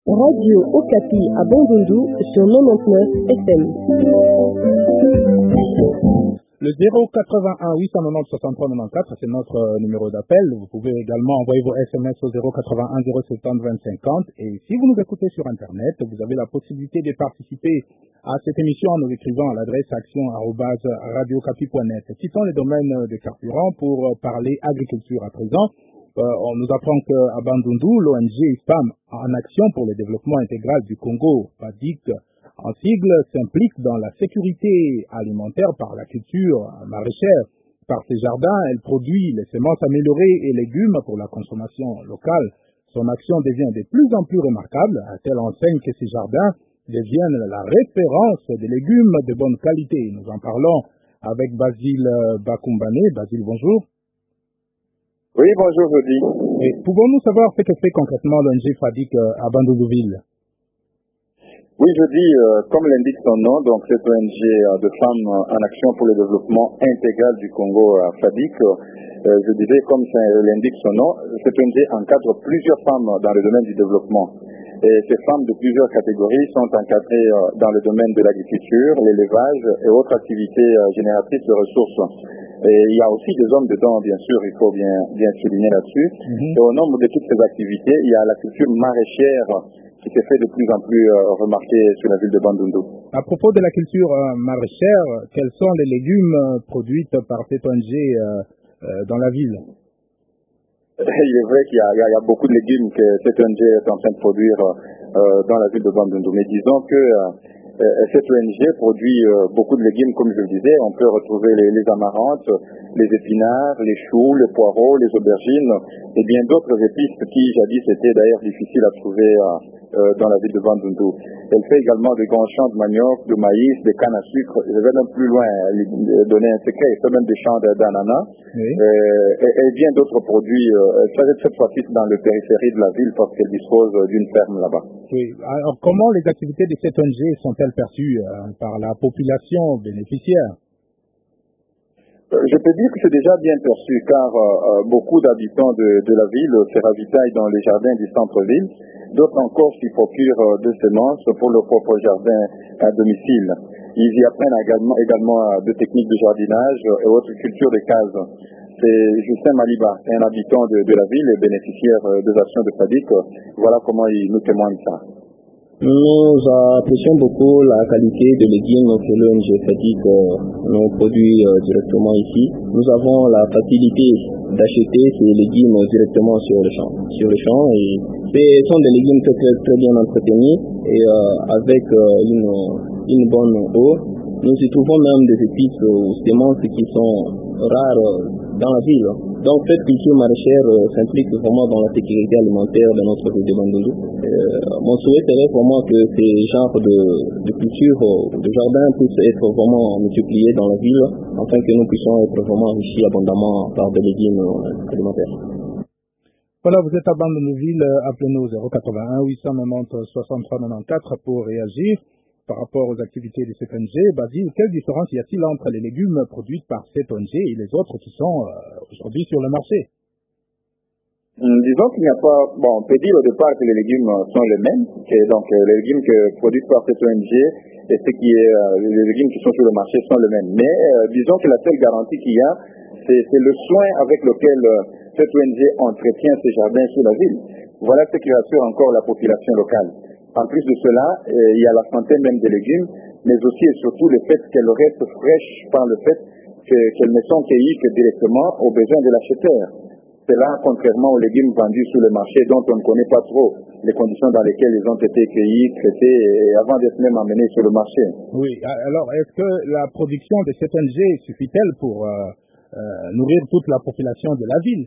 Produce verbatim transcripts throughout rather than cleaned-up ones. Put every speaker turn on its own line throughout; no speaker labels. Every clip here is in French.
Radio Okapi à Bandundu sur quatre-vingt-neuf F M.
Le zéro quatre-vingt-un huit cent quatre-vingt-dix soixante-trois quatre-vingt-quatre, c'est notre numéro d'appel. Vous pouvez également envoyer vos S M S au zéro quatre-vingt-un zéro soixante vingt cinquante. Et si vous nous écoutez sur Internet, vous avez la possibilité de participer à cette émission en nous écrivant à l'adresse action arobase radiocapi point net. Citons les domaines de carburant pour parler agriculture à présent. Euh, on nous apprend qu'à Bandundu, l'O N G Femmes en Action pour le Développement Intégral du Congo, FADIC, en sigle, s'implique dans la sécurité alimentaire par la culture maraîchère. Par ses jardins, elle produit les semences améliorées et légumes pour la consommation locale. Son action devient de plus en plus remarquable, à telle enseigne que ces jardins deviennent la référence des légumes de bonne qualité. Nous en parlons avec Basile Bakumbane. Basile, bonjour.
Oui, bonjour, Jody.
Et pouvons-nous savoir ce que fait concrètement l'O N G FADIC à Bandundu-Ville?
Oui, Jody, euh, comme l'indique son nom, donc cette O N G euh, de femmes en action pour le développement intégral du Congo, euh, FADIC, euh, je disais, comme ça l'indique son nom, cette O N G encadre plusieurs femmes dans le domaine du développement. Et ces femmes de plusieurs catégories sont encadrées euh, dans le domaine de l'agriculture, l'élevage et autres activités euh, génératrices de ressources. Et il y a aussi des hommes dedans, bien sûr, il faut bien, bien souligner là-dessus. Mm-hmm. Et au nombre de toutes ces activités, il y a la culture maraîchère qui s'est fait de plus en plus euh, remarquée sur la ville de Bandundu.
À propos de la culture euh, maraîchère, quels sont les légumes euh, produits par cette O N G euh, euh, dans la ville?
Il est vrai qu'il y a, il y a, il y a beaucoup de légumes que cette O N G est en train de produire euh, dans la ville de Bandundu. Mais disons que euh, cette O N G produit euh, beaucoup de légumes, comme je le disais. On peut retrouver les, les amarantes, les épinards, les choux, les poireaux, les aubergines et bien d'autres épices qui jadis étaient d'ailleurs difficiles à trouver euh, euh, dans la ville de Bandundu. Elle fait également des grands champs de manioc, de maïs, de canne à sucre. Je vais même plus loin, lui donner un secret. Elle fait même des champs d'ananas oui. euh, et, et bien d'autres produits. Euh, elle fait cette fois-ci dans le périphérie de la ville parce qu'elle dispose d'une ferme là-bas.
Oui. Alors comment les activités de cette O N G sont-elles perçues euh, par la population bénéficiaire?
Je peux dire que c'est déjà bien perçu car euh, beaucoup d'habitants de, de la ville se ravitaillent dans les jardins du centre-ville. D'autres encore s'y procurent euh, de semences pour leur propre jardin à domicile. Ils y apprennent également, également de techniques de jardinage et autres cultures de cases. C'est Justin Maliba, un habitant de, de la ville et bénéficiaire des actions de FADIC. Voilà comment il nous témoigne ça.
Nous apprécions beaucoup la qualité de légumes que l'O N G FADIC euh, nous produit euh, directement ici. Nous avons la facilité d'acheter ces légumes directement sur le champ. Sur le champ et ce sont des légumes très, très, très bien entretenus et euh, avec euh, une, une bonne eau. Nous y trouvons même des épices ou semences qui sont rares dans la ville. Donc cette culture maraîchère euh, s'implique vraiment dans la sécurité alimentaire de notre ville de Bandundu. Euh, mon souhait serait vraiment que ces genres de, de cultures, de jardins puissent être vraiment multipliés dans la ville afin que nous puissions être vraiment enrichis abondamment par des légumes alimentaires.
Voilà, vous êtes à Bandundu-Ville, appelez-nous zéro quatre-vingt-un huit cent quatre-vingt-dix soixante-trois quatre-vingt-quatre pour réagir. Par rapport aux activités de cette O N G, Basile, quelle différence y a-t-il entre les légumes produits par cette O N G et les autres qui sont euh, aujourd'hui sur le marché?
Hum, disons qu'il n'y a pas... Bon, on peut dire au départ que les légumes sont les mêmes, que, donc euh, les légumes que produits par cette O N G et ce qui est, euh, les légumes qui sont sur le marché sont les mêmes. Mais euh, disons que la seule garantie qu'il y a, c'est, c'est le soin avec lequel euh, cette O N G entretient ses jardins sur la ville. Voilà ce qui rassure encore la population locale. En plus de cela, euh, il y a la santé même des légumes, mais aussi et surtout le fait qu'elles restent fraîches par le fait que, qu'elles ne sont cueillies que directement aux besoins de l'acheteur. C'est là, contrairement aux légumes vendus sur le marché dont on ne connaît pas trop les conditions dans lesquelles ils ont été cueillis, traités et avant d'être même amenés sur le marché.
Oui, alors est-ce que la production de cette O N G suffit-elle pour euh, euh, nourrir toute la population de la ville?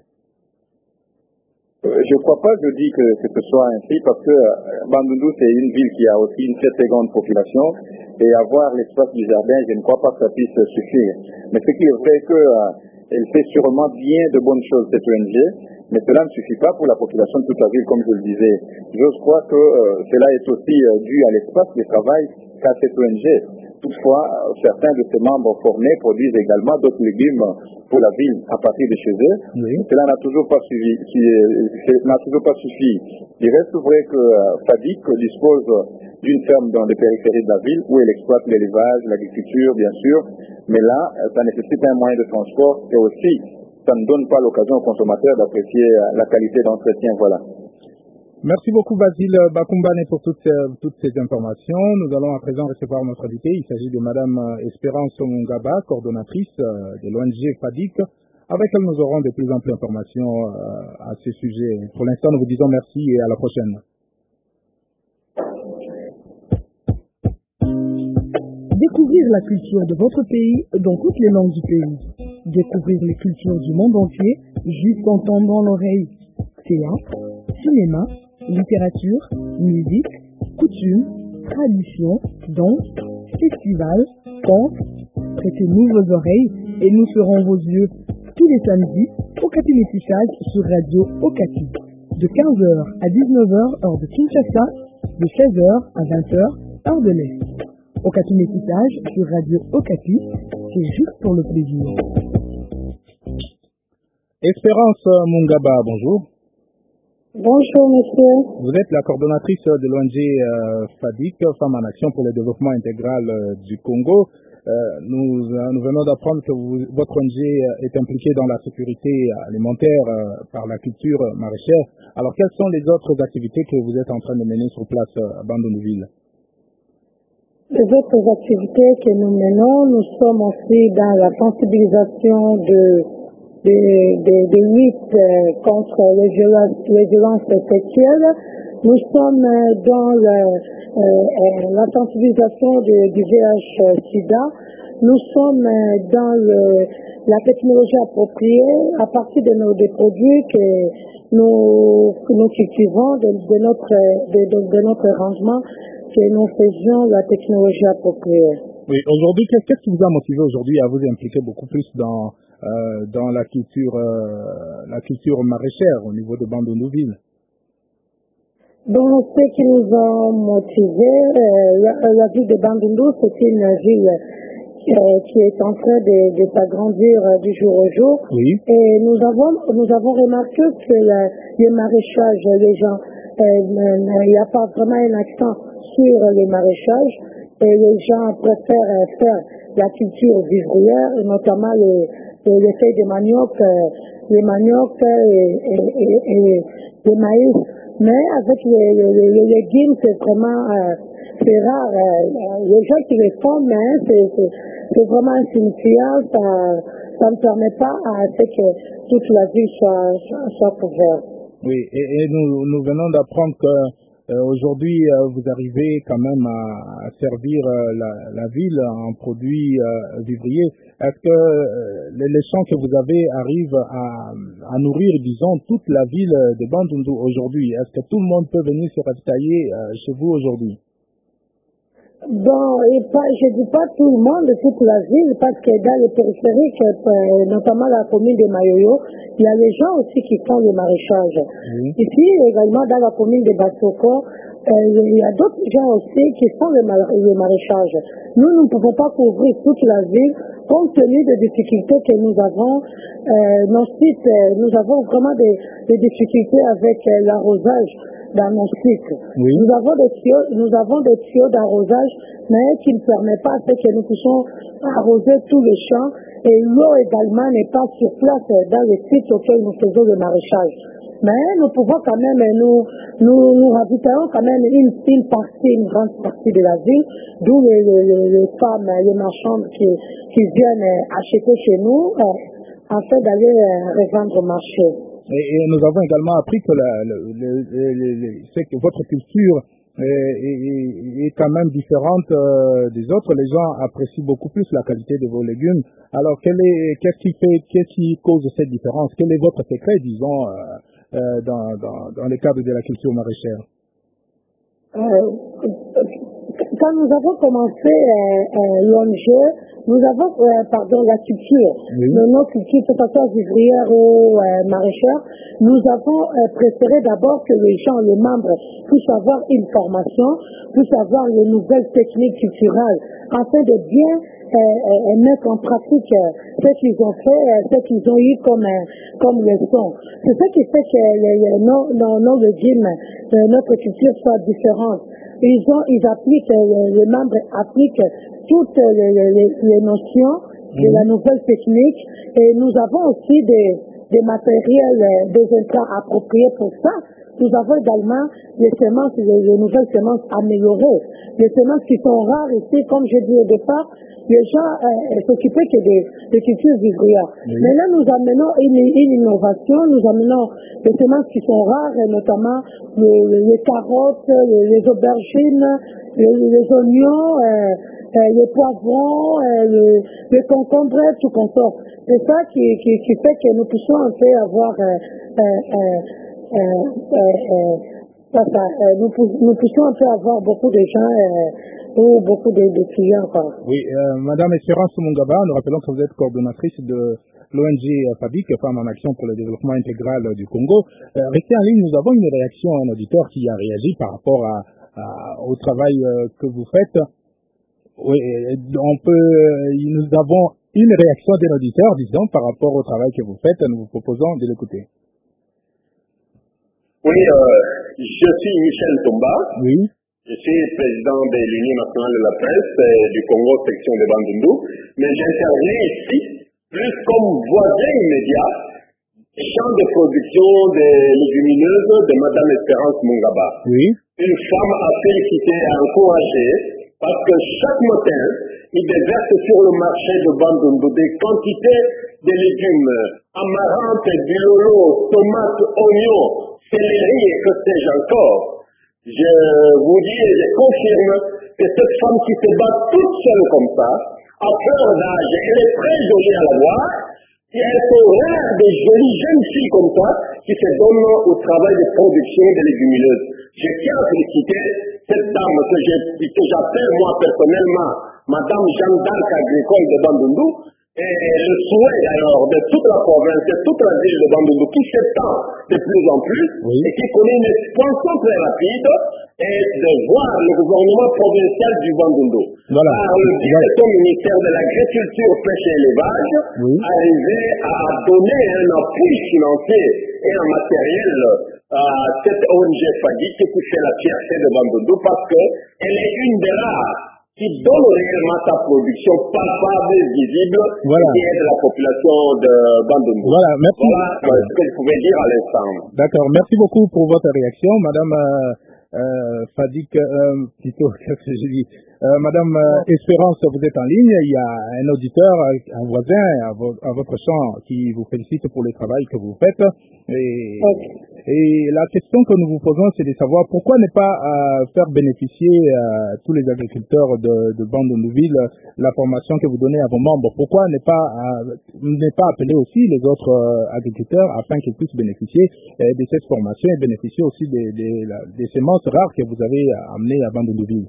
Je ne crois pas, je dis que, que ce soit ainsi, parce que Bandundu, c'est une ville qui a aussi une très très grande population, et avoir l'espace du jardin, je ne crois pas que ça puisse suffire. Mais ce qui est vrai que euh, elle fait sûrement bien de bonnes choses, cette O N G, mais cela ne suffit pas pour la population de toute la ville, comme je le disais. Je crois que euh, cela est aussi euh, dû à l'espace de travail qu'a cette O N G. toutefois, certains de ces membres formés produisent également d'autres légumes pour la ville à partir de chez eux. Oui. Cela n'a toujours pas suffi. n'a toujours pas suffi. Il reste vrai que Fadik dispose d'une ferme dans les périphéries de la ville où elle exploite l'élevage, l'agriculture, bien sûr, mais là, ça nécessite un moyen de transport et aussi, ça ne donne pas l'occasion aux consommateurs d'apprécier la qualité d'entretien. Voilà.
Merci beaucoup Basile Bakumbane pour toutes, toutes ces informations. Nous allons à présent recevoir notre invité. Il s'agit de Madame Espérance Mungaba, coordonnatrice de l'O N G Fadik, avec elle nous aurons de plus amples informations à ce sujet. Pour l'instant, nous vous disons merci et à la prochaine.
Découvrir la culture de votre pays dans toutes les langues du pays. Découvrir les cultures du monde entier juste en tendant l'oreille. Théâtre, cinéma, littérature, musique, coutumes, traditions, danse, festivals, contes. Prêtez-nous vos oreilles et nous serons vos yeux tous les samedis au Okapi Métissage sur Radio Okapi. De quinze heures à dix-neuf heures heure de Kinshasa, de seize heures à vingt heures heure de l'Est. Okapi Métissage sur Radio Okapi, c'est juste pour le plaisir.
Espérance Mungaba, bonjour.
Bonjour monsieur.
Vous êtes la coordonnatrice de l'O N G euh, Fadik, Femmes en Action pour le développement intégral euh, du Congo. Euh, nous, euh, nous venons d'apprendre que vous, votre O N G est impliquée dans la sécurité alimentaire euh, par la culture maraîchère. Alors quelles sont les autres activités que vous êtes en train de mener sur place euh, à Bandundu-Ville?
Les autres activités que nous menons, nous sommes aussi dans la sensibilisation de de, de, de lutte euh, contre les violences, les violences sexuelles. Nous sommes euh, dans le, euh, euh, la sensibilisation de, du V I H SIDA. Nous sommes euh, dans le, la technologie appropriée à partir de nos des produits que nous, que nous cultivons, de, de, notre, de, de, de notre rangement, que nous faisions la technologie appropriée.
Oui, aujourd'hui, qu'est-ce qui vous a motivé aujourd'hui à vous impliquer beaucoup plus dans Euh, dans la culture, euh, la culture maraîchère au niveau de Bandundu-Ville?
Donc, ce qui nous a motivés, euh, la, la ville de Bandundu, c'est une ville euh, qui est en train de, de s'agrandir euh, du jour au jour.
Oui.
Et nous avons, nous avons remarqué que la, le maraîchage, les gens, il n'y a pas vraiment un accent sur le maraîchage. Et les gens préfèrent euh, faire la culture vivrière, et notamment les, les, les feuilles de manioc, euh, les manioc et, et, et, et les maïs. Mais avec les, les, les légumes, c'est vraiment euh, c'est rare. Euh, les gens qui les font, mais c'est, c'est, c'est vraiment insignifiant. Ça, ça ne permet pas à ce que toute la ville soit, soit, soit couverte.
Oui, et, et nous, nous venons d'apprendre que Euh, aujourd'hui, euh, vous arrivez quand même à, à servir euh, la, la ville en produits euh, vivriers. Est-ce que euh, les, les champs que vous avez arrivent à, à nourrir, disons, toute la ville de Bandundu aujourd'hui? Est-ce que tout le monde peut venir se ravitailler euh, chez vous aujourd'hui?
Bon, et pas, je ne dis pas tout le monde, toute la ville, parce que dans les périphériques, euh, notamment la commune de Mayoyo, il y a les gens aussi qui font le maraîchage. Mmh. Ici, également dans la commune de Bassoko, euh, il y a d'autres gens aussi qui font le, mar- le maraîchage. Nous, nous ne pouvons pas couvrir toute la ville, compte tenu des difficultés que nous avons. Euh, nos sites, euh, nous avons vraiment des, des difficultés avec euh, l'arrosage dans nos sites. Oui. Nous avons des tuyaux, nous avons des tuyaux d'arrosage, mais qui ne permettent pas que nous puissions arroser tous les champs. Et l'eau également n'est pas sur place dans les sites auxquels nous faisons le maraîchage. Mais nous pouvons quand même, nous, nous, nous ravitaillons quand même une, une partie, une grande partie de la ville, d'où les, les, les femmes, les marchandes qui, qui viennent acheter chez nous, euh, afin d'aller euh, revendre au marché.
Et, et nous avons également appris que, la, le, le, le, le, c'est que votre culture est, est, est quand même différente euh, des autres. Les gens apprécient beaucoup plus la qualité de vos légumes. Alors, quel est, qu'est-ce qui fait, qu'est-ce qui cause cette différence? Quel est votre secret, disons, euh, euh, dans, dans, dans le cadre de la culture maraîchère?
Euh, quand nous avons commencé euh, euh, l'O N G, nous avons, euh, pardon, la culture,
oui.
nos cultures, que ce soit vivrières ou euh, maraîchères, nous avons euh, préféré d'abord que les gens, les membres, puissent avoir une formation, puissent avoir les nouvelles techniques culturelles, afin de bien euh, euh, mettre en pratique euh, ce qu'ils ont fait, euh, ce qu'ils ont eu comme, euh, comme leçon. C'est ce qui fait que les, les, nos, nos, nos légumes, euh, notre culture soit différente. Ils, ont, ils appliquent, euh, les membres appliquent toutes les, les, les notions de la nouvelle technique, et nous avons aussi des, des matériels, euh, des intrants appropriés pour ça. Nous avons également les semences, les, les nouvelles semences améliorées, les semences qui sont rares ici, comme j'ai dit au départ, les gens euh, s'occupaient que des, des cultures vivrières. Oui. Mais là, nous amenons une, une innovation, nous amenons des semences qui sont rares, et notamment les, les carottes, les, les aubergines, les, les oignons, euh, euh, les poivrons, euh, le, les concombres, tout comme ça. C'est ça qui, qui, qui fait que nous puissions en fait avoir euh, euh, euh, Euh, euh, euh, enfin, euh, nous, nous puissions un peu avoir beaucoup de gens euh, ou beaucoup de, de clients. Quoi.
Oui, euh, Madame Espérance Mungaba, nous rappelons que vous êtes coordonnatrice de l'O N G FABIC, Femmes en Action pour le Développement Intégral du Congo. Euh, restez en ligne, nous avons une réaction, un auditeur qui a réagi par rapport à, à, au travail euh, que vous faites. Oui, on peut, nous avons une réaction d'un auditeur, disons, par rapport au travail que vous faites. Nous vous proposons de l'écouter.
Oui, euh, je suis Michel Tomba.
Oui.
Je suis président de l'Union nationale de la presse euh, du Congo, section de Bandundu. Mais j'interviens ici plus comme voisin immédiat des champs de production des légumineuses de Madame Espérance Mungaba.
Oui.
Une femme à féliciter et à encourager parce que chaque matin, il déverse sur le marché de Bandundu des quantités de légumes amarantes, bilolo, tomates, oignons, céleri et que sais-je encore. Je vous dis et je confirme que cette femme qui se bat toute seule comme ça, à fleur d'âge, elle est très jolie à la voir, et elle sont rares des jolies jeunes filles comme ça qui se donnent au travail de production des légumineuses. Je tiens à féliciter cette dame que, que j'appelle moi personnellement Madame Jeanne d'Arc agricole de Bandundu, et le souhait alors de toute la province, de toute la ville de Bandundu qui s'étend de plus en plus, oui, et qui connaît une expansion très rapide, est de voir le gouvernement provincial du Bandundu,
voilà,
par le biais de son ministère de l'Agriculture, Pêche et Élevage, oui, arriver à donner un appui financier et un matériel à cette O N G FABIC qui fait la fierté de Bandundu parce qu'elle est une des rares qui donne réellement sa production palpable et visible, voilà, qui aide la population de Bandundu.
Voilà, merci.
Voilà ce que je pouvais dire à l'instant.
D'accord, merci beaucoup pour votre réaction, Madame euh, euh, Fadik, euh, plutôt, qu'est-ce que j'ai dit euh, Madame euh, Espérance, vous êtes en ligne, il y a un auditeur, un voisin à, vo à votre champ qui vous félicite pour le travail que vous faites. Et, okay, et la question que nous vous posons, c'est de savoir pourquoi ne pas euh, faire bénéficier euh, tous les agriculteurs de, de Bandunduville la formation que vous donnez à vos membres. Pourquoi ne pas, euh, ne pas appeler aussi les autres euh, agriculteurs afin qu'ils puissent bénéficier euh, de cette formation et bénéficier aussi des, des, des semences rares que vous avez amenées à Bandunduville?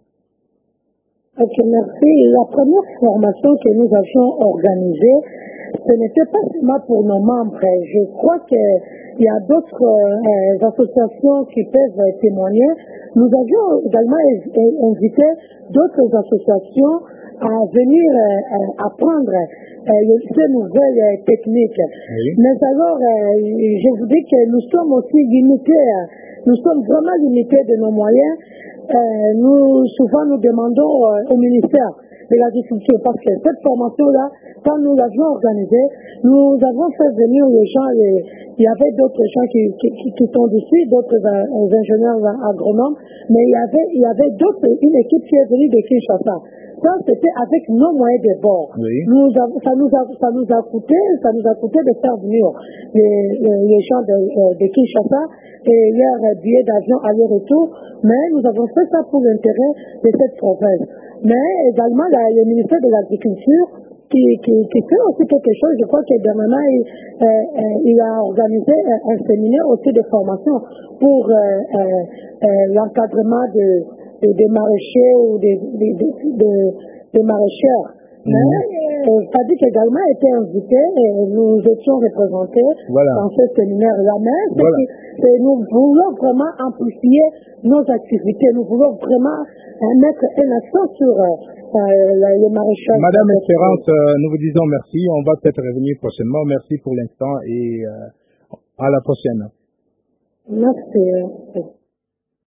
Ok, merci. La première formation que nous avions organisée, ce n'était pas seulement pour nos membres. Je crois qu'il y a d'autres euh, associations qui peuvent témoigner. Nous avions également invité d'autres associations à venir euh, apprendre euh, ces nouvelles euh, techniques. Oui. Mais alors, euh, je vous dis que nous sommes aussi limités, nous sommes vraiment limités de nos moyens. Euh, nous, souvent, nous demandons euh, au ministère de l'Agriculture, parce que cette formation-là, quand nous l'avions organisée, nous avons fait venir les gens, les, il y avait d'autres gens qui, qui, qui, qui sont d'ici, d'autres euh, ingénieurs agronomes, mais il y avait, il y avait d'autres, une équipe qui est venue de Kinshasa. Ça, c'était avec nos moyens de bord. Oui. Nous a, ça, nous a, ça nous a coûté, ça nous a coûté de faire venir les, les, les gens de, de Kinshasa et leur billet d'avion aller-retour, mais nous avons fait ça pour l'intérêt de cette province. Mais également, la, le ministère de l'Agriculture qui, qui, qui fait aussi quelque chose, je crois que dernièrement, il, euh, euh, il a organisé un, un séminaire aussi de formation pour euh, euh, euh, l'encadrement de des de maraîchers ou des de, de, de, de maraîchères. Mais euh, Fadik également a été invité et nous étions représentés
voilà.
dans ce séminaire-là. Mais
voilà.
c'est, nous voulons vraiment amplifier nos activités. Nous voulons vraiment euh, mettre un accent sur euh, le maraîchage.
Madame Espérance, euh, nous vous disons merci. On va peut-être revenir prochainement. Merci pour l'instant et euh, à la prochaine.
Merci.